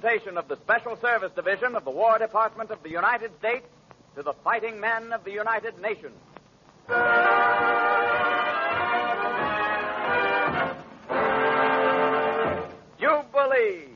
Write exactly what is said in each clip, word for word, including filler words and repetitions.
presentation of the Special Service Division of the War Department of the United States to the fighting men of the United Nations. Jubilee.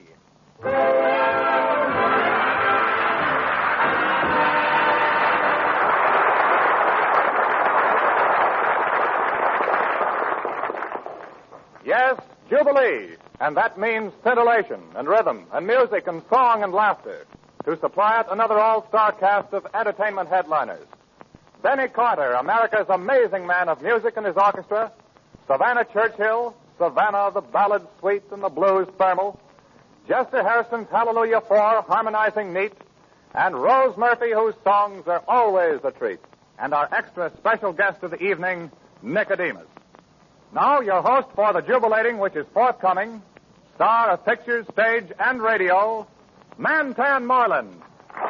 Yes, Jubilee. And that means scintillation and rhythm and music and song and laughter. To supply it, another all-star cast of entertainment headliners. Benny Carter, America's amazing man of music and his orchestra. Savannah Churchill, Savannah, the ballad sweet and the blues thermal. Jester Harrison's Hallelujah Four, harmonizing neat. And Rose Murphy, whose songs are always a treat. And our extra special guest of the evening, Nicodemus. Now, your host for the jubilating which is forthcoming, star of pictures, stage, and radio, Mantan Moreland.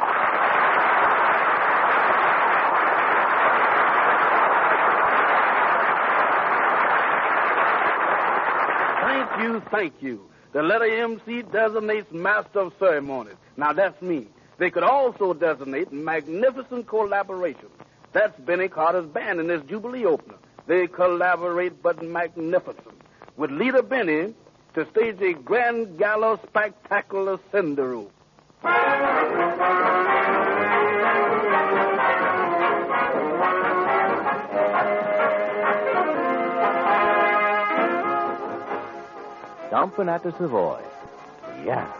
Thank you, thank you. The letter M C designates Master of Ceremonies. Now, that's me. They could also designate Magnificent Collaboration. That's Benny Carter's band in this Jubilee opener. They collaborate but magnificent with leader Benny to stage a grand gala spectacular cinderoo. Jumping at the Savoy. Yeah.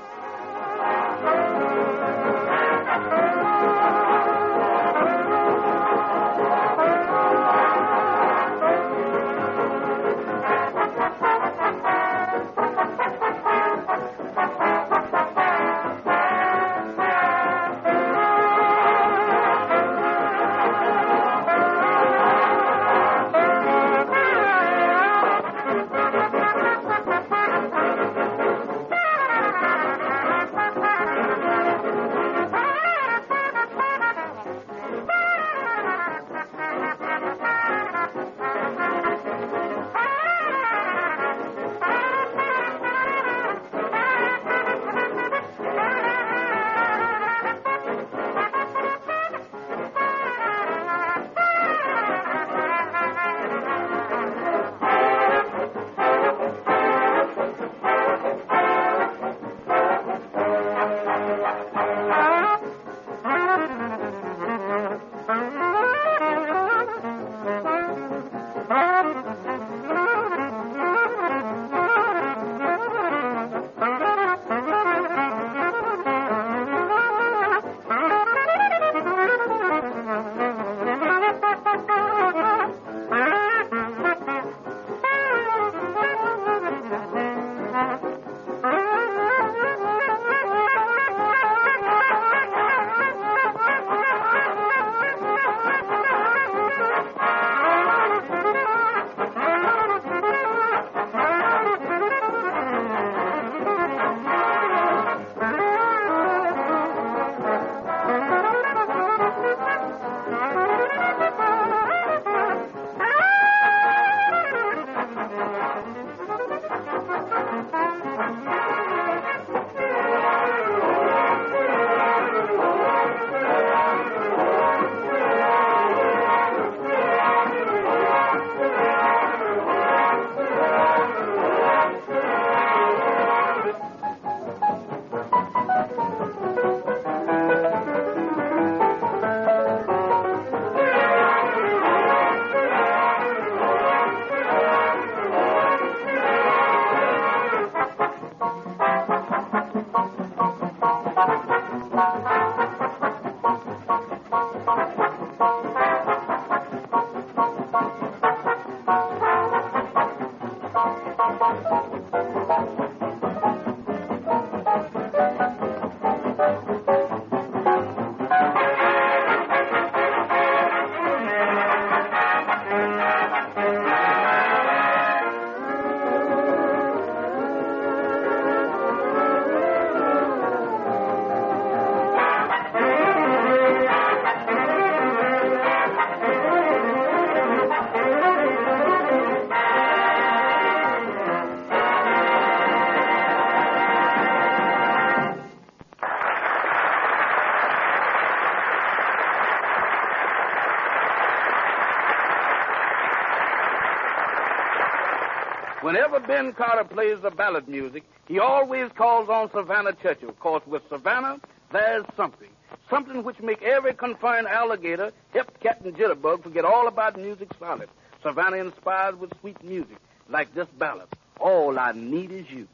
Whenever Ben Carter plays the ballad music, he always calls on Savannah Churchill. Of course, with Savannah, there's something. Something which make every confined alligator, hip cat, and jitterbug forget all about music solid. Savannah inspired with sweet music, like this ballad, All I Need Is You.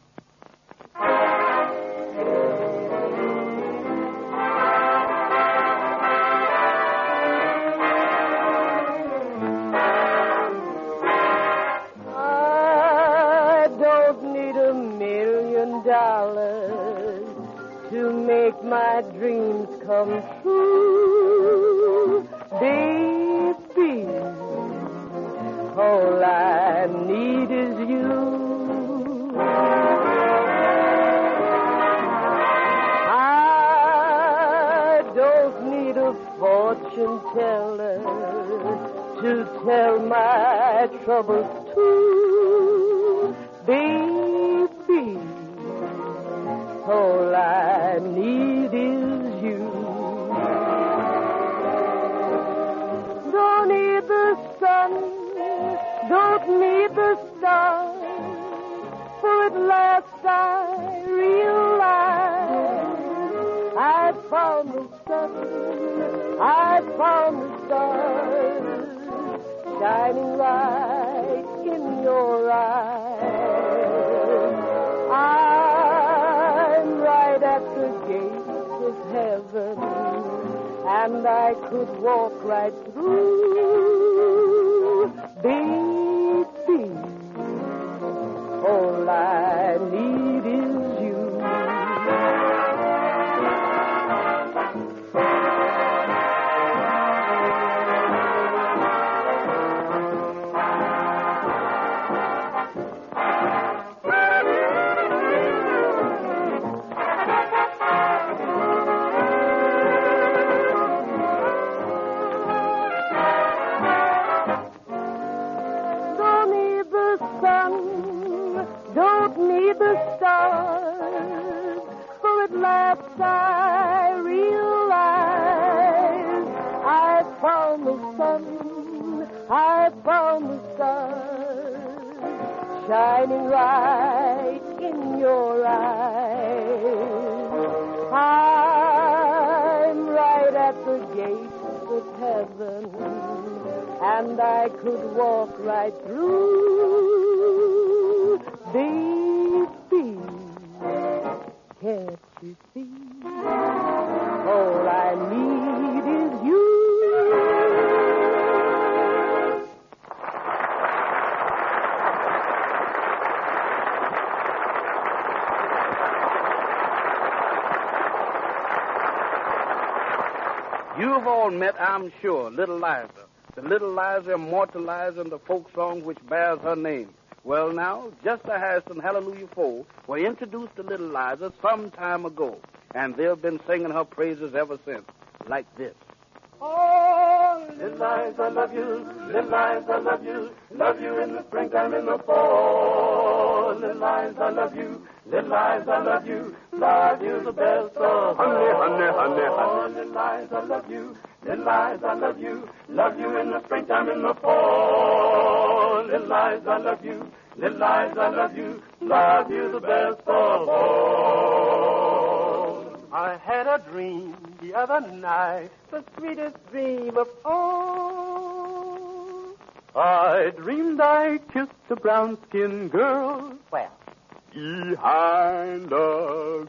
I don't need a million dollars to make my dreams come true, baby. All I need is you. I don't need a fortune teller to tell my troubles to, baby. All I need is you. Don't need the sun, don't need the stars, for at last I realize I found the sun, I found the stars, shining right in your eyes. I'm right at the gates of heaven, and I could walk right through, baby. All I need is you. The stars, for at last I realize I found the sun, I found the stars, shining right in your eyes. I'm right at the gates of heaven, and I could walk right through, baby. Can't you see? All I need is you. You've all met, I'm sure, Little Liza, the Little Liza immortalized in the folk song which bears her name. Well, now, Juster Harrison, Hallelujah Four, were introduced to Little Liza some time ago, and they've been singing her praises ever since, like this. Oh, Little Liza, love you, Little Liza, love you, love you in the springtime, in the fall. Little Liza, love you, Little Liza, love you, love you the best of honey, honey, honey, honey. Little Liza, love you, Little Liza, love you, love you in the springtime, in the fall. Little Liza, love you, Little Liza, love you, love you the best of all. I had a dream the other night, the sweetest dream of all. I dreamed I kissed a brown-skinned girl. Well, behind a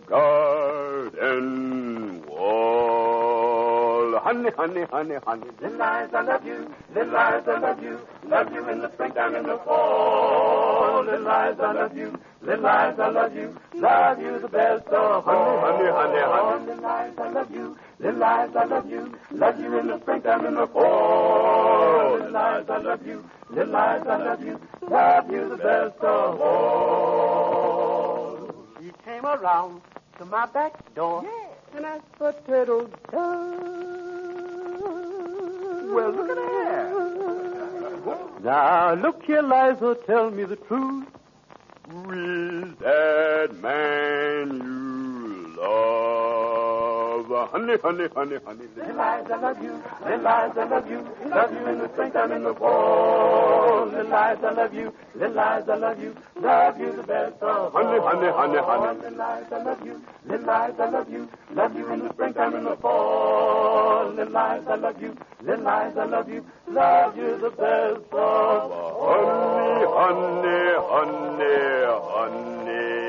garden wall. Honey, honey, honey, honey. Little Liza, love you. Little Liza, love you. Love you in the springtime, in the fall. Little Liza, love you. Little Liza, love you. Love you the best of all. Honey, honey, honey. Little Liza, love you. Little Liza, love you. Love you in the springtime, in the fall. Little Liza, love you. Little Liza, love you. Love you the best of all. She came around to my back door, yeah, and asked for turtle doves. Well, look at that. Now, look here, Liza, tell me the truth. Who is that man you love? honey, honey, honey, honey. Little Liza, I love you. Little Liza, I love you. Love you in the springtime and the fall. Little Liza, I love you. Little Liza, I love you. Love you the best of all. Honey, honey, honey, honey. Little Liza, I love you. Little Liza, I love you. Love you in the springtime and the fall. Little Liza, I love you. Little Liza, I love you. Love you the best of all. Honey, honey, honey.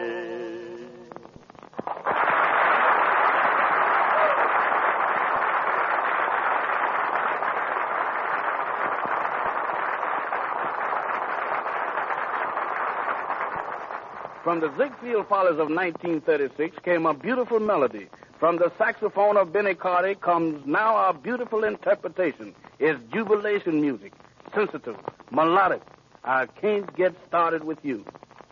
From the Ziegfeld Follies of nineteen thirty-six came a beautiful melody. From the saxophone of Benny Carter comes now a beautiful interpretation. It's jubilation music, sensitive, melodic. I can't get started with you.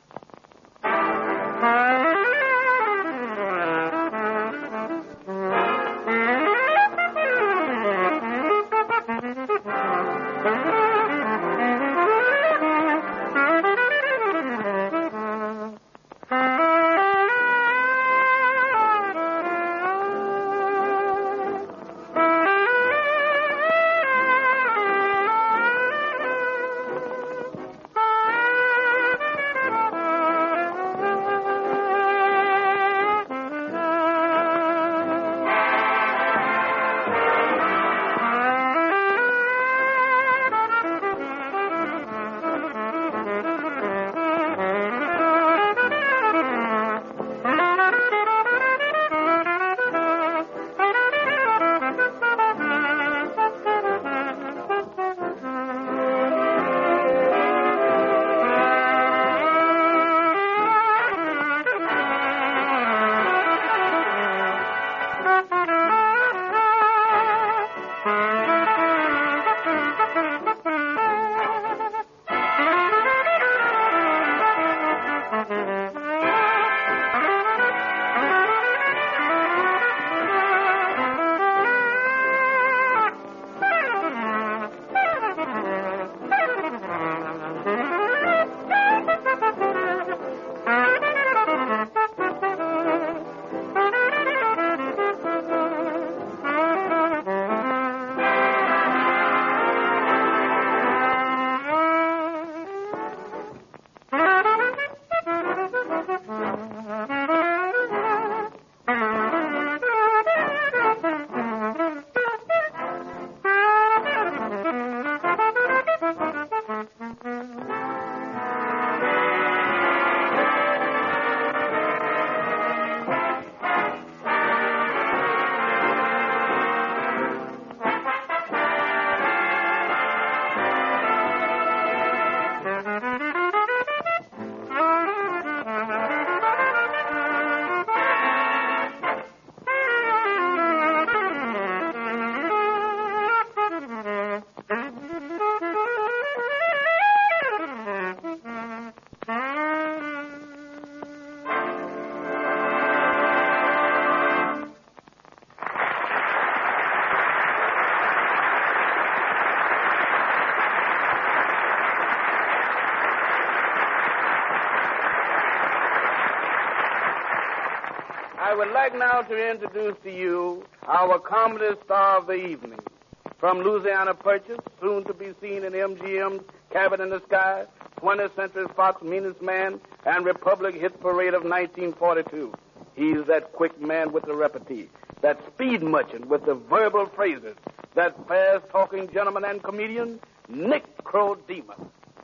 I would like now to introduce to you our comedy star of the evening. From Louisiana Purchase, soon to be seen in M G M's Cabin in the Sky, twentieth Century Fox Meanest Man, and Republic Hit Parade of nineteen forty-two. He's that quick man with the repartee, that speed merchant with the verbal phrases, that fast-talking gentleman and comedian, Nick Crodema.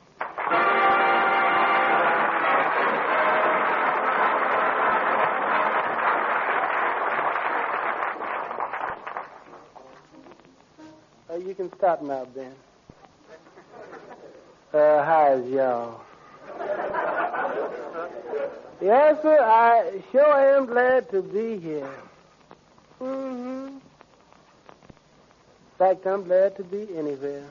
Uh, you can stop now, Ben. Uh, how's y'all? Yes, sir, I sure am glad to be here. Mm-hmm. In fact, I'm glad to be anywhere.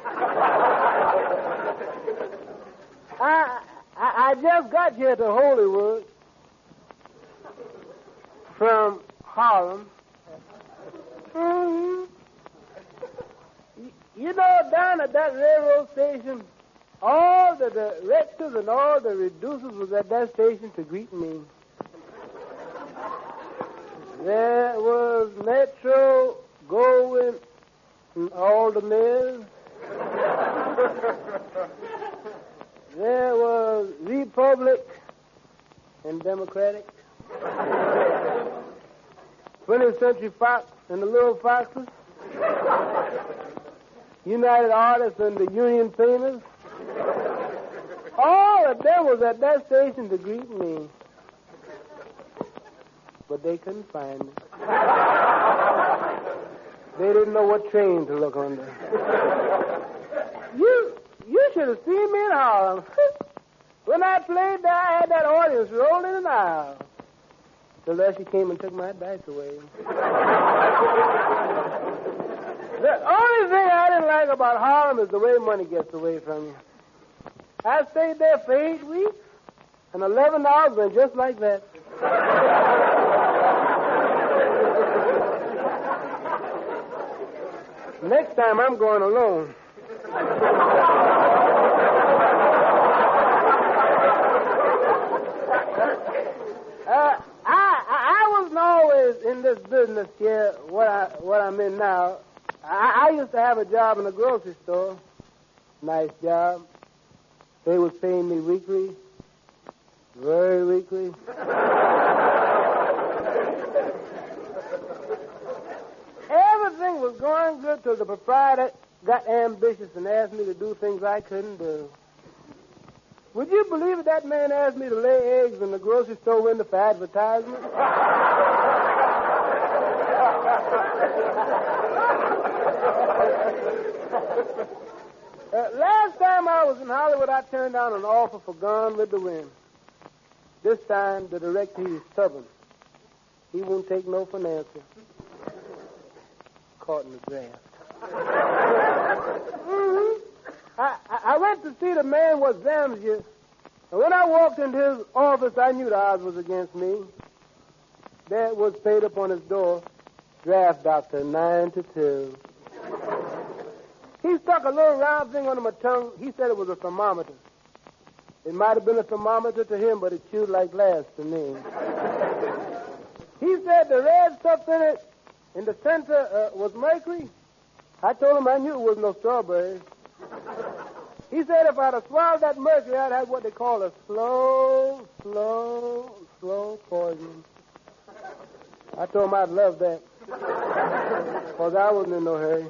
I, I I just got here to Hollywood from Harlem. Mm-hmm. You know, down at that railroad station, all the directors and all the reducers was at that station to greet me. There was Metro going in all the mills. There was Republic and Democratic. twentieth Century Fox and the Little Foxes. United Artists and the Union Painters. All of them was at that station to greet me. But they couldn't find me. They didn't know what train to look under. You you should have seen me in Harlem. When I played there, I had that audience rolling in the aisle. Till there she came and took my dice away. The only thing I didn't like about Harlem is the way money gets away from you. I stayed there for eight weeks, and eleven hours went just like that. Next time, I'm going alone. uh, I, I I wasn't always in this business here, what, I, what I'm in now. I, I used to have a job in a grocery store. Nice job. They was paying me weekly. Very weekly. Everything was going good till the proprietor got ambitious and asked me to do things I couldn't do. Would you believe it, that man asked me to lay eggs in the grocery store window for advertisement? uh, last time I was in Hollywood, I turned down an offer for Gone with the Wind. This time, the director, he's stubborn. He won't take no for an answer. Caught in the draft. mm-hmm. I, I, I went to see the man what Zams you. And when I walked into his office, I knew the odds was against me. There it was paid up on his door. Draft doctor, nine to two. He stuck a little round thing under my tongue. He said it was a thermometer. It might have been a thermometer to him, but it chewed like glass to me. He said the red stuff in it, in the center, uh, was mercury. I told him I knew it was no strawberries. He said if I'd have swallowed that mercury, I'd have what they call a slow, slow, slow poison. I told him I'd love that. Because I wasn't in no hurry.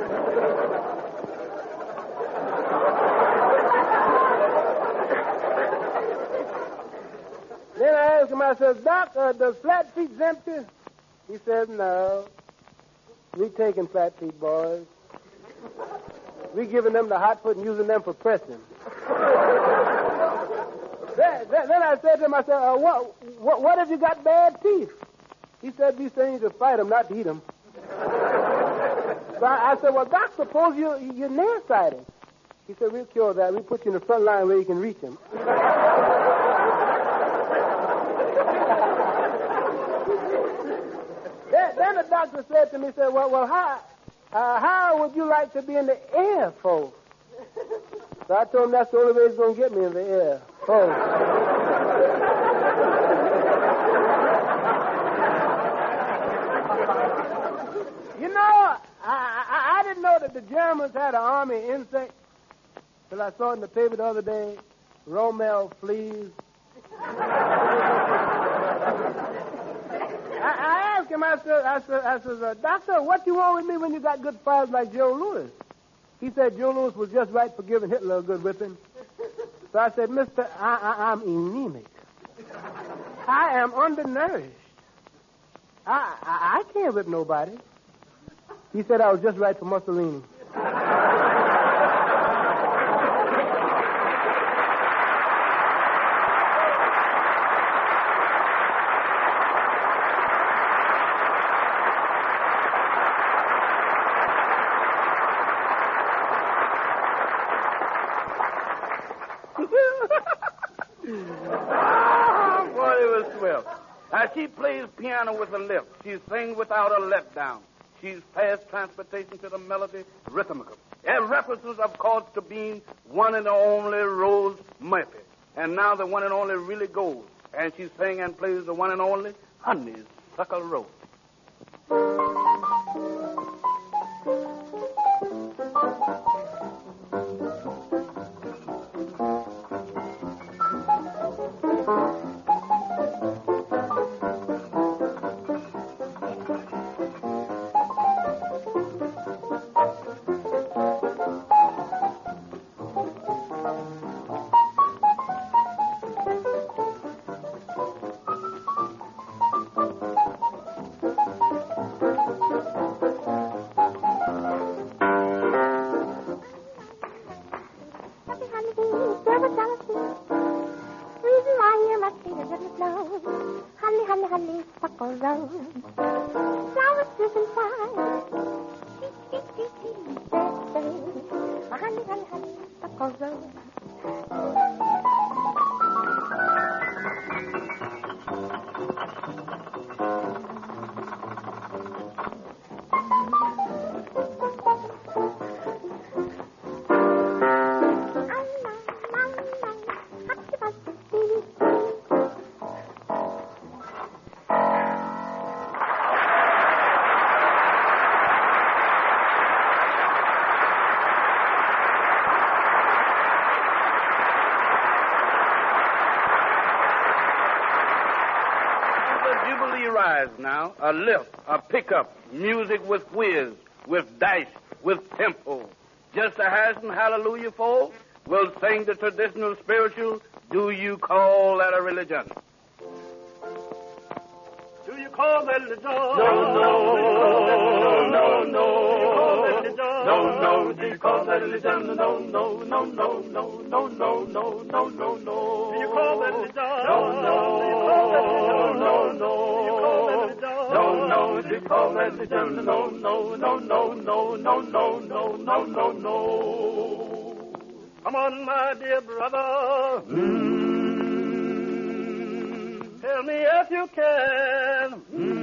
Then I asked him, I said, Doc, uh, does flat feet empty? He said, no. We taking flat feet, boys. We giving them the hot foot and using them for pressing. then, then, then I said to him, I said, uh, what, what, what if you got bad teeth? He said, these things to fight them, not to eat them. So I, I said, well, Doc, suppose you, you're nearsighted. He said, we'll cure that. We'll put you in the front line where you can reach them. then, then the doctor said to me, said, well, well how, uh, how would you like to be in the Air Force? So I told him that's the only way he's going to get me in the Air Force. You know, I, I, I didn't know that the Germans had an army of insects till I saw it in the paper the other day. Rommel fleas. I, I asked him, I said, I said, I said, uh, Doctor, what you want with me when you got good fighters like Joe Louis? He said Joe Louis was just right for giving Hitler a good whipping. So I said, Mister, I, I, I'm anemic. I am undernourished. I, I, I can't whip nobody. He said I was just right for Mussolini. Oh, boy, it was swell. Now, she plays piano with her lips. She sings without her let down. She's past transportation to the melody rhythmical. And references of chords to being one and only Rose Murphy. And now the one and only really goes. And she sings and plays the one and only Honeysuckle Rose. rose. Flowers slip inside. Honey, honey, honey, suckle rose. Now, a lift, a pickup, music with whiz, with dash, with tempo. Just a hash and hallelujah folk will sing the traditional spiritual. Do you call that a religion? Do you call that religion? No, no, no, no. No, no, do you call that religion? No, no, no, no, no, no, no, no, no, no, no. Do you call that religion? No, no, no, no. No, no, do you call that religion? No, no, no, no, no, no, no, no, no, no, no. Come on, my dear brother. Mm-hmm. Tell me if you can.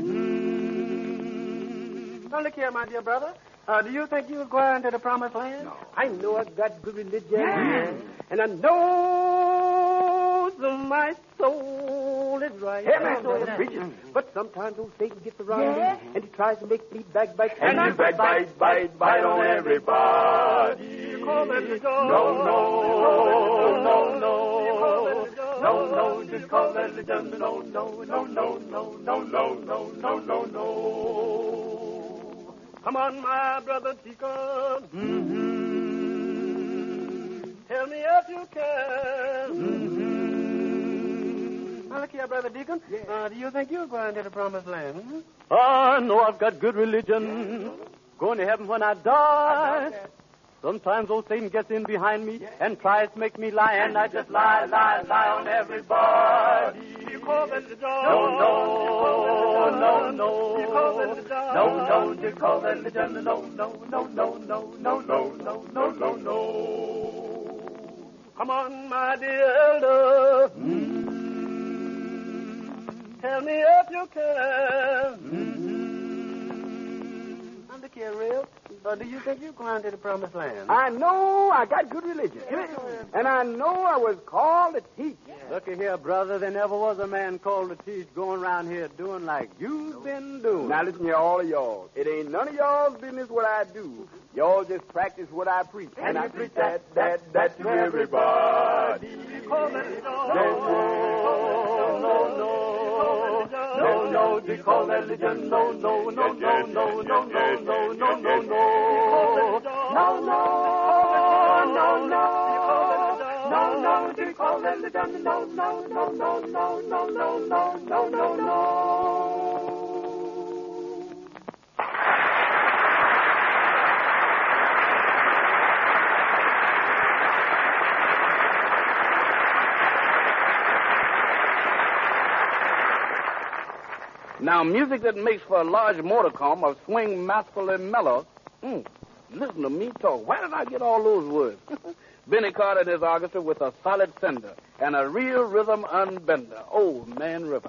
Mm-hmm. Now, look here, my dear brother. Uh, do you think you was going to the promised land? No. I know I've got good religion. Yeah. And I know that my soul is right. Hey, man, know yeah. preaching. But sometimes old Satan gets around Yeah. me, and he tries to make me backbite. And you bite, bite, bite, bite on everybody. You call that religion? No, no, no, no. No, no, just call that religion. No, no, no, no, no, no, no, no, no, no, no. Come on, my brother Deacon. Mm-hmm. Tell me if you can. Mm-hmm. Now, look here, brother Deacon. Yeah. Uh, do you think you're going to the promised land? Hmm? I know I've got good religion. Going to heaven when I die. Sometimes old Satan gets in behind me and tries to make me lie, and I just lie, lie, lie on everybody. You call that religion? No, no, no, no. You call that religion? No, no, you call that religion? No, no, no, no, no, no, no, no, no, no, no. Come on, my dear elder. Mm-hmm. Tell me if you can. Mm-hmm. Now, look here, Real. Uh, do you think you're going to the promised land? I know I got good religion. And I know I was called to teach. Looky here, brother. There never was a man called to teach going around here doing like you've been doing. Now listen here, all of y'all. It ain't none of y'all's business what I do. Y'all just practice what I preach. And, and I preach that, that, that to everybody. You call that religion? No, no, no. No, no, do you call that religion? No, no, no, no, no, no, no, no, no, no, no. No, no, no, no. No, no, do you call that religion? No, no, no, no, no, no, no, no, no, no, no. Now, music that makes for a large modicum of swing masterfully mellow. Mm, listen to me talk. Where did I get all those words? Benny Carter and his orchestra with a solid sender and a real rhythm unbender. Old Man River.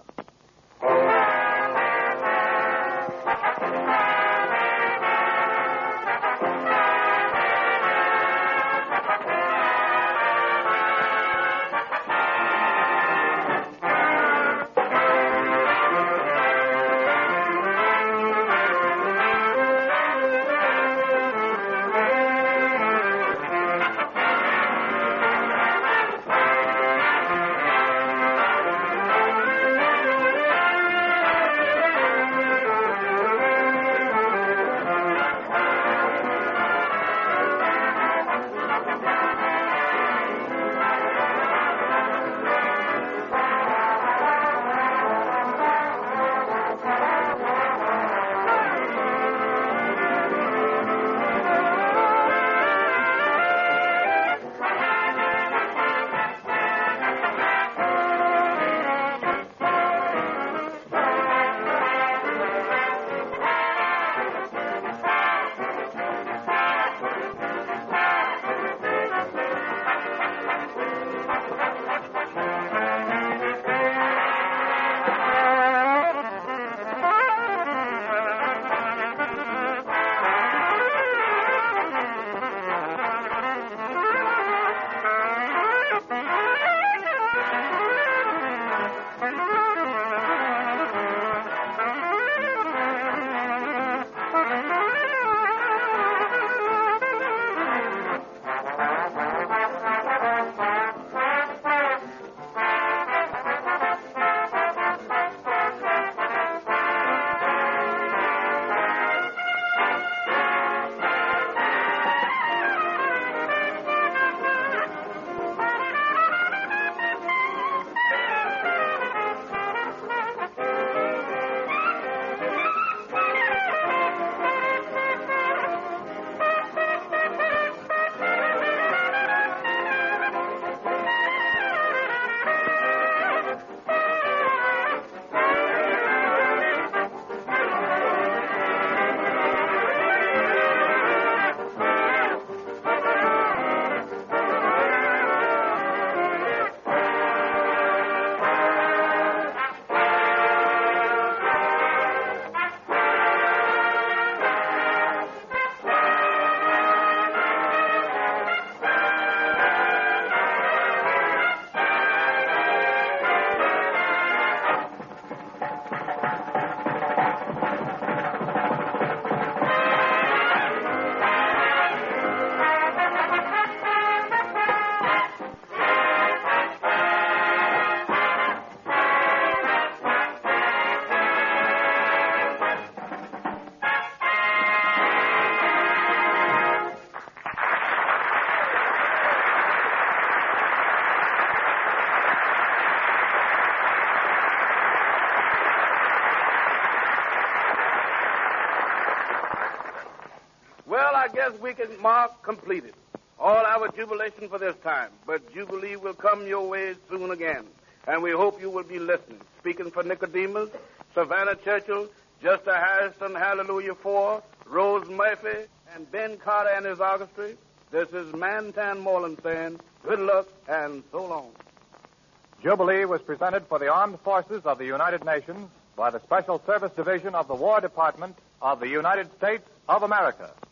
Well, I guess we can mark completed. All our jubilation for this time, but Jubilee will come your way soon again. And we hope you will be listening. Speaking for Nicodemus, Savannah Churchill, Juster Harrison, Hallelujah four, Rose Murphy, and Ben Carter and his orchestra, this is Mantan Moreland saying good luck and so long. Jubilee was presented for the Armed Forces of the United Nations by the Special Service Division of the War Department of the United States of America.